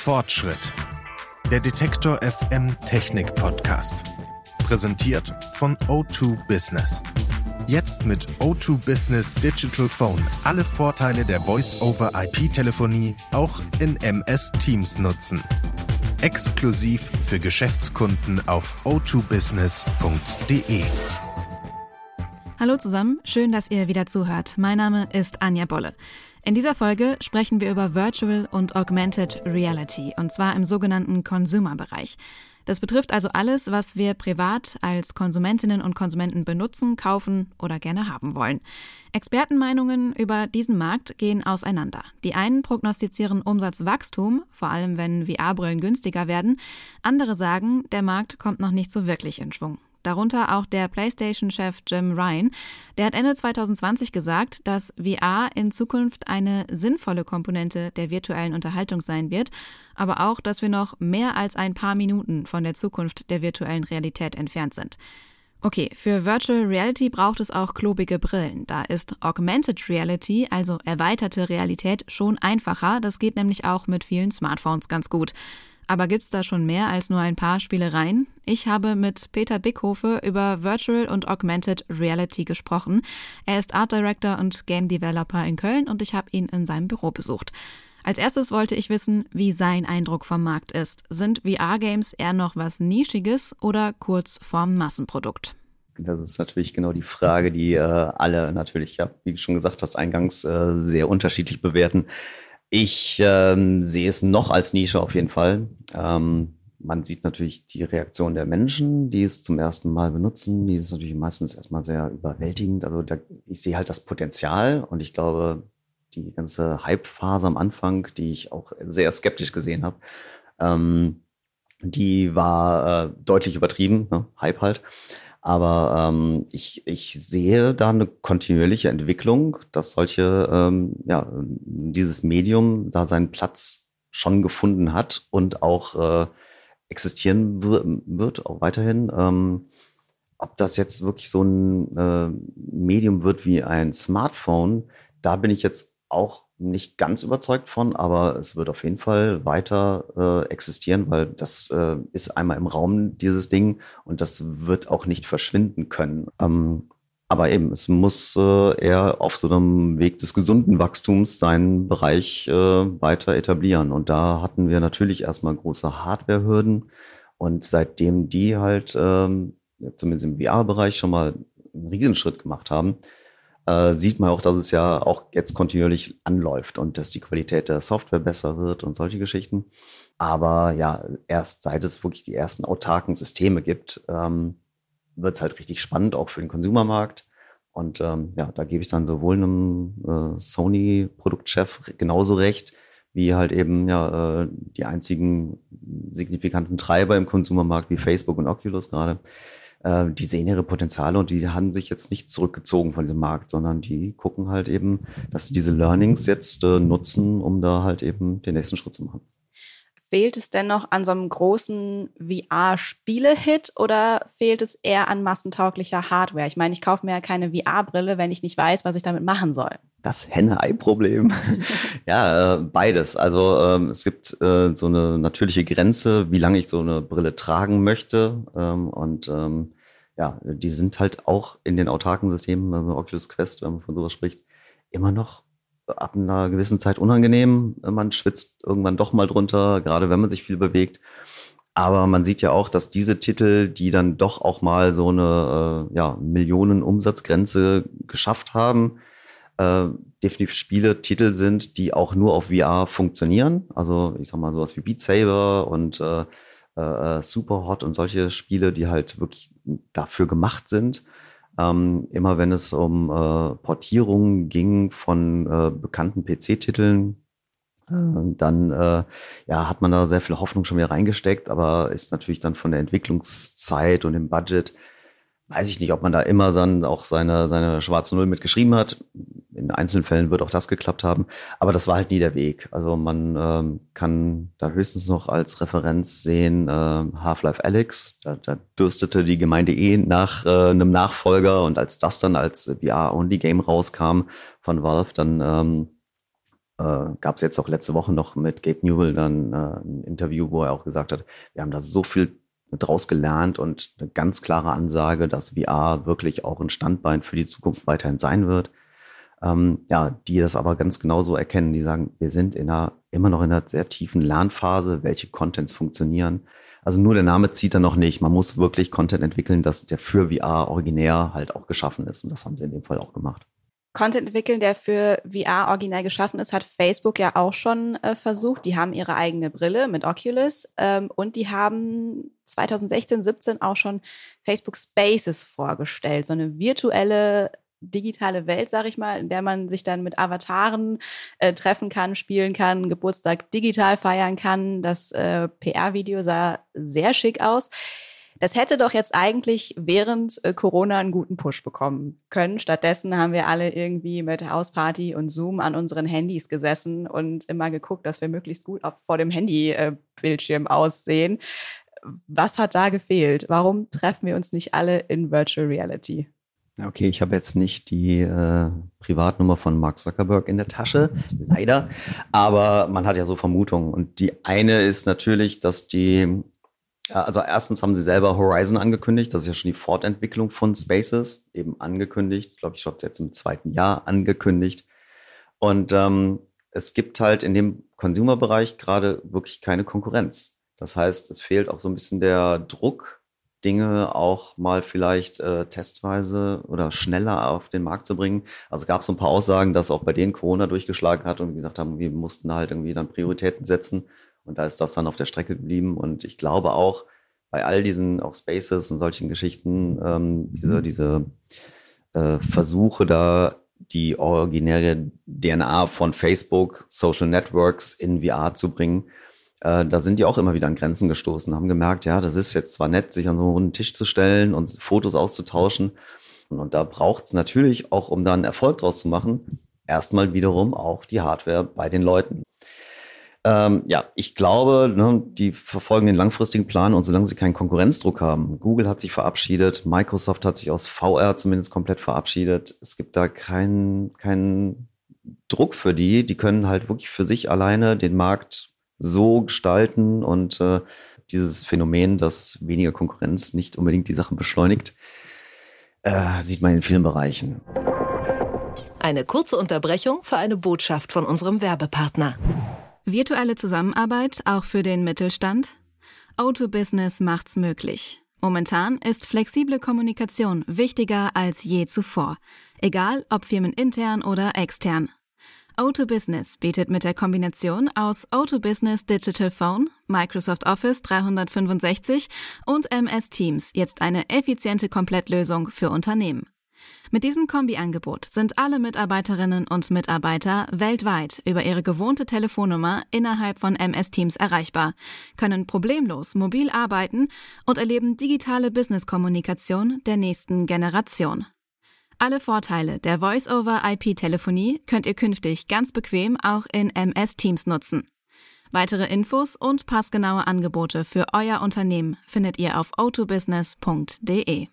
Fortschritt. Der Detektor FM Technik Podcast. Präsentiert von O2 Business. Jetzt mit O2 Business Digital Phone alle Vorteile der Voice-over-IP-Telefonie auch in MS Teams nutzen. Exklusiv für Geschäftskunden auf o2business.de. Hallo zusammen, schön, dass ihr wieder zuhört. Mein Name ist Anja Bolle. In dieser Folge sprechen wir über Virtual und Augmented Reality, und zwar im sogenannten Consumer-Bereich. Das betrifft also alles, was wir privat als Konsumentinnen und Konsumenten benutzen, kaufen oder gerne haben wollen. Expertenmeinungen über diesen Markt gehen auseinander. Die einen prognostizieren Umsatzwachstum, vor allem wenn VR-Brillen günstiger werden. Andere sagen, der Markt kommt noch nicht so wirklich in Schwung. Darunter auch der PlayStation-Chef Jim Ryan. Der hat Ende 2020 gesagt, dass VR in Zukunft eine sinnvolle Komponente der virtuellen Unterhaltung sein wird, aber auch, dass wir noch mehr als ein paar Minuten von der Zukunft der virtuellen Realität entfernt sind. Okay, für Virtual Reality braucht es auch klobige Brillen. Da ist Augmented Reality, also erweiterte Realität, schon einfacher. Das geht nämlich auch mit vielen Smartphones ganz gut. Aber gibt's da schon mehr als nur ein paar Spielereien? Ich habe mit Peter Bickhofe über Virtual und Augmented Reality gesprochen. Er ist Art Director und Game Developer in Köln und ich habe ihn in seinem Büro besucht. Als erstes wollte ich wissen, wie sein Eindruck vom Markt ist. Sind VR-Games eher noch was Nischiges oder kurz vorm Massenprodukt? Das ist natürlich genau die Frage, die alle natürlich, ja, wie du schon gesagt hast, eingangs sehr unterschiedlich bewerten. Ich sehe es noch als Nische auf jeden Fall. Man sieht natürlich die Reaktion der Menschen, die es zum ersten Mal benutzen. Die ist natürlich meistens erstmal sehr überwältigend. Also ich sehe halt das Potenzial und ich glaube, die ganze Hype-Phase am Anfang, die ich auch sehr skeptisch gesehen habe, die war deutlich übertrieben, ne? Hype halt. Aber ich sehe da eine kontinuierliche Entwicklung, dass dieses Medium da seinen Platz schon gefunden hat und auch existieren wird, auch weiterhin. Ob das jetzt wirklich so ein Medium wird wie ein Smartphone, da bin ich jetzt auch nicht ganz überzeugt von, aber es wird auf jeden Fall weiter existieren, weil das ist einmal im Raum, dieses Ding, und das wird auch nicht verschwinden können. Aber eben, es muss eher auf so einem Weg des gesunden Wachstums seinen Bereich weiter etablieren. Und da hatten wir natürlich erstmal große Hardwarehürden. Und seitdem die halt zumindest im VR-Bereich schon mal einen Riesenschritt gemacht haben, sieht man auch, dass es ja auch jetzt kontinuierlich anläuft und dass die Qualität der Software besser wird und solche Geschichten. Aber ja, erst seit es wirklich die ersten autarken Systeme gibt, wird es halt richtig spannend, auch für den Konsumermarkt. Und da gebe ich dann sowohl einem Sony-Produktchef genauso recht, wie halt eben die einzigen signifikanten Treiber im Konsumermarkt wie Facebook und Oculus gerade. Die sehen ihre Potenziale und die haben sich jetzt nicht zurückgezogen von diesem Markt, sondern die gucken halt eben, dass sie diese Learnings jetzt nutzen, um da halt eben den nächsten Schritt zu machen. Fehlt es denn noch an so einem großen VR-Spiele-Hit oder fehlt es eher an massentauglicher Hardware? Ich meine, ich kaufe mir ja keine VR-Brille, wenn ich nicht weiß, was ich damit machen soll. Das Henne-Ei-Problem. Ja, beides. Also es gibt so eine natürliche Grenze, wie lange ich so eine Brille tragen möchte. Die sind halt auch in den autarken Systemen, also Oculus Quest, wenn man von sowas spricht, immer noch ab einer gewissen Zeit unangenehm. Man schwitzt irgendwann doch mal drunter, gerade wenn man sich viel bewegt. Aber man sieht ja auch, dass diese Titel, die dann doch auch mal so eine Millionen-Umsatzgrenze geschafft haben, definitiv Spieletitel sind, die auch nur auf VR funktionieren. Also ich sag mal sowas wie Beat Saber und Superhot und solche Spiele, die halt wirklich dafür gemacht sind. Immer wenn es um Portierungen ging von bekannten PC-Titeln, dann hat man da sehr viel Hoffnung schon wieder reingesteckt, aber ist natürlich dann von der Entwicklungszeit und dem Budget, weiß ich nicht, ob man da immer dann auch seine schwarze Null mitgeschrieben hat. In einzelnen Fällen wird auch das geklappt haben, aber das war halt nie der Weg. Also man kann da höchstens noch als Referenz sehen Half-Life Alyx. Da dürstete die Gemeinde nach einem Nachfolger, und als das dann als VR-Only-Game rauskam von Valve, dann gab es jetzt auch letzte Woche noch mit Gabe Newell dann ein Interview, wo er auch gesagt hat, wir haben da so viel draus gelernt und eine ganz klare Ansage, dass VR wirklich auch ein Standbein für die Zukunft weiterhin sein wird. Die das aber ganz genauso erkennen. Die sagen, wir sind immer noch in einer sehr tiefen Lernphase, welche Contents funktionieren. Also nur der Name zieht er noch nicht. Man muss wirklich Content entwickeln, dass der für VR originär halt auch geschaffen ist. Und das haben sie in dem Fall auch gemacht. Content entwickeln, der für VR originär geschaffen ist, hat Facebook ja auch schon versucht. Die haben ihre eigene Brille mit Oculus und die haben 2016, 17 auch schon Facebook Spaces vorgestellt. So eine virtuelle digitale Welt, sag ich mal, in der man sich dann mit Avataren treffen kann, spielen kann, Geburtstag digital feiern kann. Das PR-Video sah sehr schick aus. Das hätte doch jetzt eigentlich während Corona einen guten Push bekommen können. Stattdessen haben wir alle irgendwie mit Hausparty und Zoom an unseren Handys gesessen und immer geguckt, dass wir möglichst gut vor dem Handybildschirm aussehen. Was hat da gefehlt? Warum treffen wir uns nicht alle in Virtual Reality? Okay, ich habe jetzt nicht die Privatnummer von Mark Zuckerberg in der Tasche, leider. Aber man hat ja so Vermutungen. Und die eine ist natürlich, dass also erstens haben sie selber Horizon angekündigt. Das ist ja schon die Fortentwicklung von Spaces, eben angekündigt. Ich glaube, ich habe es jetzt im 2. Jahr angekündigt. Und es gibt halt in dem Consumer-Bereich gerade wirklich keine Konkurrenz. Das heißt, es fehlt auch so ein bisschen der Druck, Dinge auch mal vielleicht testweise oder schneller auf den Markt zu bringen. Also gab es so ein paar Aussagen, dass auch bei denen Corona durchgeschlagen hat und gesagt haben, wir mussten halt irgendwie dann Prioritäten setzen. Und da ist das dann auf der Strecke geblieben. Und ich glaube auch bei all diesen auch Spaces und solchen Geschichten, diese Versuche da, die originäre DNA von Facebook, Social Networks in VR zu bringen, da sind die auch immer wieder an Grenzen gestoßen, haben gemerkt, ja, das ist jetzt zwar nett, sich an so einen runden Tisch zu stellen und Fotos auszutauschen. Und da braucht es natürlich auch, um da einen Erfolg draus zu machen, erstmal wiederum auch die Hardware bei den Leuten. Ich glaube, die verfolgen den langfristigen Plan und solange sie keinen Konkurrenzdruck haben, Google hat sich verabschiedet, Microsoft hat sich aus VR zumindest komplett verabschiedet. Es gibt da keinen Druck für die. Die können halt wirklich für sich alleine den Markt so gestalten und dieses Phänomen, dass weniger Konkurrenz nicht unbedingt die Sachen beschleunigt, sieht man in vielen Bereichen. Eine kurze Unterbrechung für eine Botschaft von unserem Werbepartner. Virtuelle Zusammenarbeit auch für den Mittelstand? O2 Business macht's möglich. Momentan ist flexible Kommunikation wichtiger als je zuvor, egal ob firmenintern oder extern. O2 Business bietet mit der Kombination aus O2 Business Digital Phone, Microsoft Office 365 und MS Teams jetzt eine effiziente Komplettlösung für Unternehmen. Mit diesem Kombi-Angebot sind alle Mitarbeiterinnen und Mitarbeiter weltweit über ihre gewohnte Telefonnummer innerhalb von MS Teams erreichbar, können problemlos mobil arbeiten und erleben digitale Business-Kommunikation der nächsten Generation. Alle Vorteile der Voice-over-IP-Telefonie könnt ihr künftig ganz bequem auch in MS Teams nutzen. Weitere Infos und passgenaue Angebote für euer Unternehmen findet ihr auf o2business.de.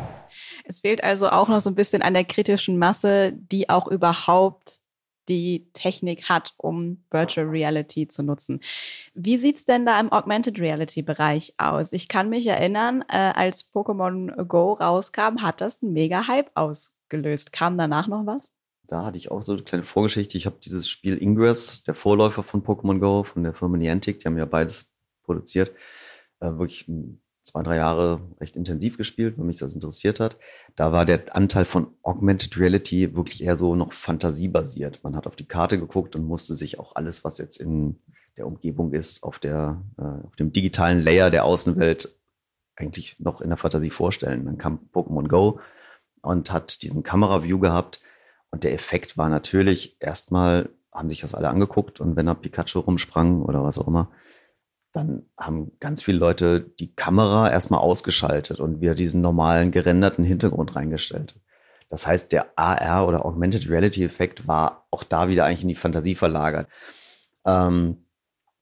Es fehlt also auch noch so ein bisschen an der kritischen Masse, die auch überhaupt die Technik hat, um Virtual Reality zu nutzen. Wie sieht's denn da im Augmented Reality Bereich aus? Ich kann mich erinnern, als Pokémon Go rauskam, hat das einen mega Hype ausgelöst. Kam danach noch was? Da hatte ich auch so eine kleine Vorgeschichte. Ich habe dieses Spiel Ingress, der Vorläufer von Pokémon Go, von der Firma Niantic, die haben ja beides produziert, wirklich 2-3 Jahre recht intensiv gespielt, weil mich das interessiert hat. Da war der Anteil von Augmented Reality wirklich eher so noch fantasiebasiert. Man hat auf die Karte geguckt und musste sich auch alles, was jetzt in der Umgebung ist, auf dem digitalen Layer der Außenwelt eigentlich noch in der Fantasie vorstellen. Dann kam Pokémon Go und hat diesen Kamera-View gehabt. Und der Effekt war natürlich, erstmal haben sich das alle angeguckt und wenn da Pikachu rumsprang oder was auch immer, dann haben ganz viele Leute die Kamera erstmal ausgeschaltet und wieder diesen normalen gerenderten Hintergrund reingestellt. Das heißt, der AR oder Augmented Reality Effekt war auch da wieder eigentlich in die Fantasie verlagert.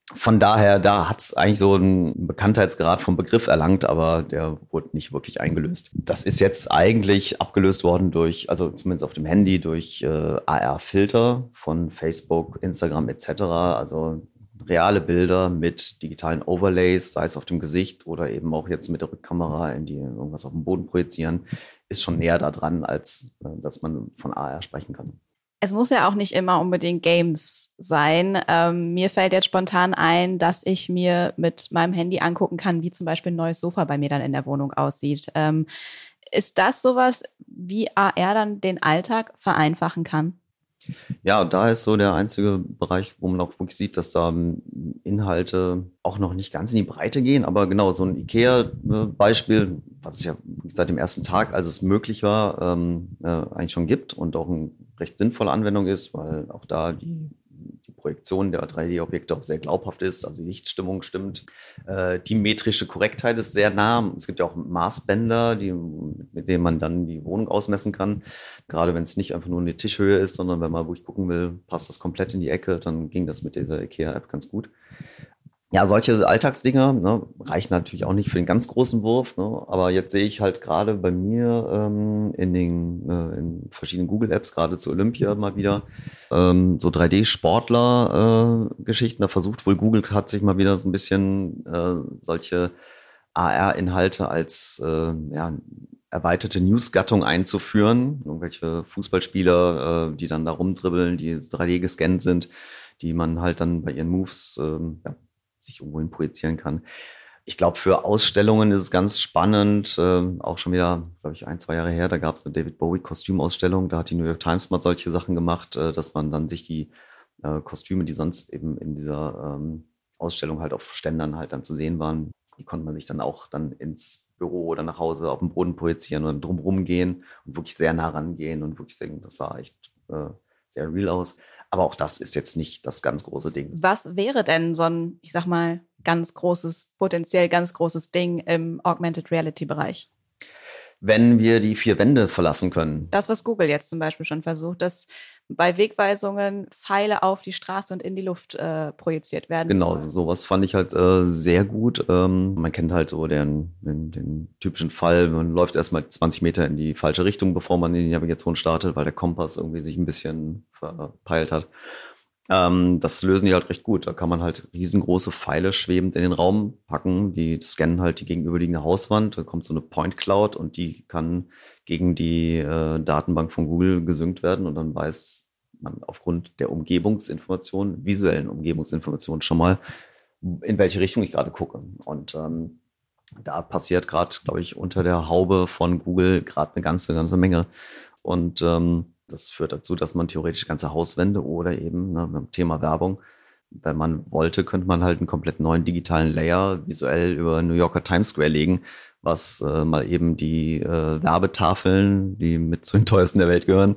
Von daher, da hat es eigentlich so einen Bekanntheitsgrad vom Begriff erlangt, aber der wurde nicht wirklich eingelöst. Das ist jetzt eigentlich abgelöst worden durch, also zumindest auf dem Handy, durch AR-Filter von Facebook, Instagram etc. Also reale Bilder mit digitalen Overlays, sei es auf dem Gesicht oder eben auch jetzt mit der Rückkamera, in die irgendwas auf dem Boden projizieren, ist schon näher da dran, als dass man von AR sprechen kann. Es muss ja auch nicht immer unbedingt Games sein. Mir fällt jetzt spontan ein, dass ich mir mit meinem Handy angucken kann, wie zum Beispiel ein neues Sofa bei mir dann in der Wohnung aussieht. Ist das sowas, wie AR dann den Alltag vereinfachen kann? Ja, da ist so der einzige Bereich, wo man auch wirklich sieht, dass da Inhalte auch noch nicht ganz in die Breite gehen. Aber genau, so ein IKEA-Beispiel, was es ja seit dem ersten Tag, als es möglich war, eigentlich schon gibt und auch eine recht sinnvolle Anwendung ist, weil auch da die Projektion der 3D-Objekte auch sehr glaubhaft ist, also die Lichtstimmung stimmt. Die metrische Korrektheit ist sehr nah. Es gibt ja auch Maßbänder, mit denen man dann die Wohnung ausmessen kann. Gerade wenn es nicht einfach nur eine Tischhöhe ist, sondern wenn man wirklich gucken will, passt das komplett in die Ecke, dann ging das mit dieser IKEA-App ganz gut. Ja, solche Alltagsdinger reichen natürlich auch nicht für den ganz großen Wurf. Aber jetzt sehe ich halt gerade bei mir in verschiedenen Google-Apps, gerade zu Olympia mal wieder, so 3D-Sportler-Geschichten. Da versucht wohl Google, hat sich mal wieder so ein bisschen solche AR-Inhalte als erweiterte News-Gattung einzuführen. Irgendwelche Fußballspieler, die dann da rumdribbeln, die 3D gescannt sind, die man halt dann bei ihren Moves sich irgendwohin projizieren kann. Ich glaube, für Ausstellungen ist es ganz spannend, auch schon wieder, glaube ich, 1-2 Jahre her, da gab es eine David Bowie-Kostümausstellung, da hat die New York Times mal solche Sachen gemacht, dass man dann sich die Kostüme, die sonst eben in dieser Ausstellung halt auf Ständern halt dann zu sehen waren, die konnte man sich dann auch dann ins Büro oder nach Hause auf den Boden projizieren und drumherum gehen und wirklich sehr nah rangehen und wirklich sagen, das sah echt sehr real aus. Aber auch das ist jetzt nicht das ganz große Ding. Was wäre denn so ein, ich sag mal, potenziell ganz großes Ding im Augmented Reality Bereich? Wenn wir die 4 Wände verlassen können. Das, was Google jetzt zum Beispiel schon versucht, dass bei Wegweisungen Pfeile auf die Straße und in die Luft projiziert werden. Genau, sowas fand ich halt sehr gut. Man kennt halt so den typischen Fall, man läuft erstmal 20 Meter in die falsche Richtung, bevor man in die Navigation startet, weil der Kompass irgendwie sich ein bisschen verpeilt hat. Das lösen die halt recht gut. Da kann man halt riesengroße Pfeile schwebend in den Raum packen. Die scannen halt die gegenüberliegende Hauswand. Da kommt so eine Point Cloud und die kann gegen die Datenbank von Google gesynkt werden. Und dann weiß man aufgrund der Umgebungsinformation, visuellen Umgebungsinformation schon mal, in welche Richtung ich gerade gucke. Und da passiert gerade, glaube ich, unter der Haube von Google gerade eine ganze Menge. Und das führt dazu, dass man theoretisch ganze Hauswände oder eben beim Thema Werbung, wenn man wollte, könnte man halt einen komplett neuen digitalen Layer visuell über New Yorker Times Square legen, was mal eben die Werbetafeln, die mit zu den teuersten der Welt gehören,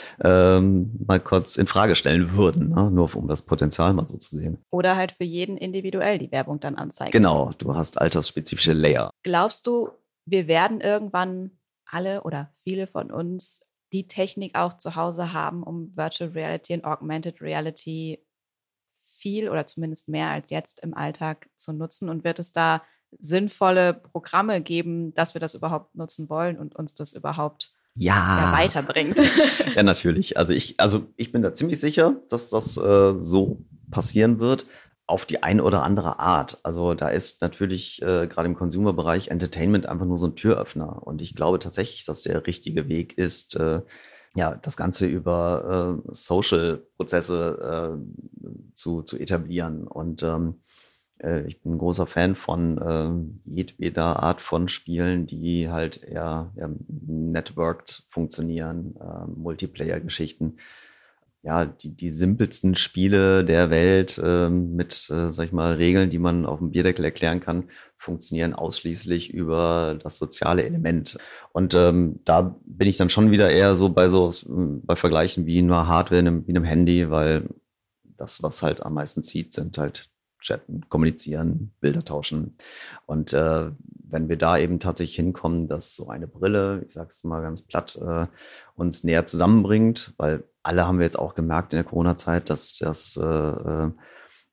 mal kurz in Frage stellen würden, nur um das Potenzial mal so zu sehen. Oder halt für jeden individuell die Werbung dann anzeigen. Genau, du hast altersspezifische Layer. Glaubst du, wir werden irgendwann alle oder viele von uns die Technik auch zu Hause haben, um Virtual Reality und Augmented Reality viel oder zumindest mehr als jetzt im Alltag zu nutzen? Und wird es da sinnvolle Programme geben, dass wir das überhaupt nutzen wollen und uns das überhaupt weiterbringt? Ja, natürlich. Also ich bin da ziemlich sicher, dass das so passieren wird. Auf die eine oder andere Art. Also da ist natürlich gerade im Consumer-Bereich Entertainment einfach nur so ein Türöffner. Und ich glaube tatsächlich, dass der richtige Weg ist, das Ganze über Social-Prozesse zu etablieren. Und ich bin ein großer Fan von jedweder Art von Spielen, die halt eher networked funktionieren, Multiplayer-Geschichten. Ja, die simpelsten Spiele der Welt mit, sag ich mal, Regeln, die man auf dem Bierdeckel erklären kann, funktionieren ausschließlich über das soziale Element. Und da bin ich dann schon wieder eher so bei Vergleichen wie einer Hardware, wie einem Handy, weil das, was halt am meisten zieht, sind halt chatten, kommunizieren, Bilder tauschen. Und wenn wir da eben tatsächlich hinkommen, dass so eine Brille, ich sage es mal ganz platt, uns näher zusammenbringt, weil alle haben wir jetzt auch gemerkt in der Corona-Zeit, dass das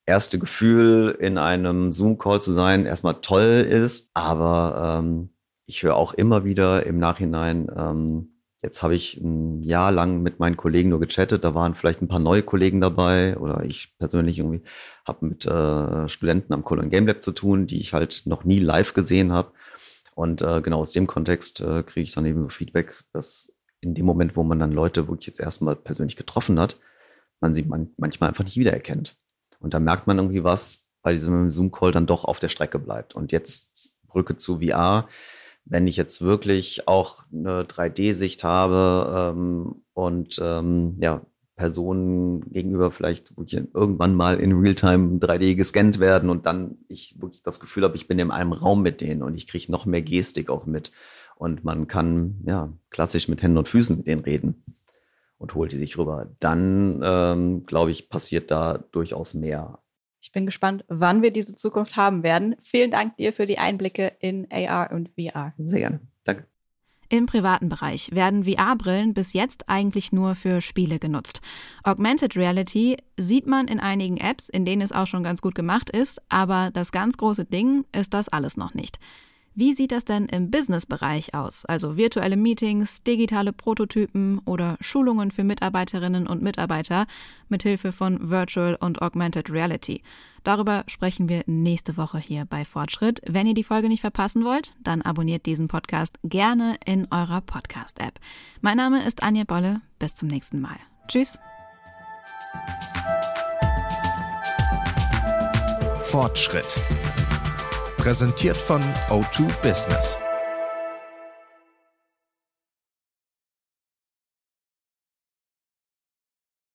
erste Gefühl, in einem Zoom-Call zu sein, erstmal toll ist. Aber ich höre auch immer wieder im Nachhinein, jetzt habe ich ein Jahr lang mit meinen Kollegen nur gechattet, da waren vielleicht ein paar neue Kollegen dabei oder ich persönlich irgendwie habe mit Studenten am Cologne Game Lab zu tun, die ich halt noch nie live gesehen habe. Und genau aus dem Kontext kriege ich dann eben so Feedback, dass in dem Moment, wo man dann Leute wirklich jetzt erstmal persönlich getroffen hat, man sie manchmal einfach nicht wiedererkennt. Und da merkt man irgendwie was, bei diesem Zoom-Call dann doch auf der Strecke bleibt. Und jetzt Brücke zu VR. Wenn ich jetzt wirklich auch eine 3D-Sicht habe und Personen gegenüber vielleicht irgendwann mal in Realtime 3D gescannt werden und dann ich wirklich das Gefühl habe, ich bin in einem Raum mit denen und ich kriege noch mehr Gestik auch mit. Und man kann klassisch mit Händen und Füßen mit denen reden und holt die sich rüber. Dann, glaube ich, passiert da durchaus mehr. Ich bin gespannt, wann wir diese Zukunft haben werden. Vielen Dank dir für die Einblicke in AR und VR. Sehr gerne. Danke. Im privaten Bereich werden VR-Brillen bis jetzt eigentlich nur für Spiele genutzt. Augmented Reality sieht man in einigen Apps, in denen es auch schon ganz gut gemacht ist, aber das ganz große Ding ist das alles noch nicht. Wie sieht das denn im Business-Bereich aus? Also virtuelle Meetings, digitale Prototypen oder Schulungen für Mitarbeiterinnen und Mitarbeiter mithilfe von Virtual und Augmented Reality. Darüber sprechen wir nächste Woche hier bei Fortschritt. Wenn ihr die Folge nicht verpassen wollt, dann abonniert diesen Podcast gerne in eurer Podcast-App. Mein Name ist Anja Bolle. Bis zum nächsten Mal. Tschüss. Fortschritt. Präsentiert von O2 Business.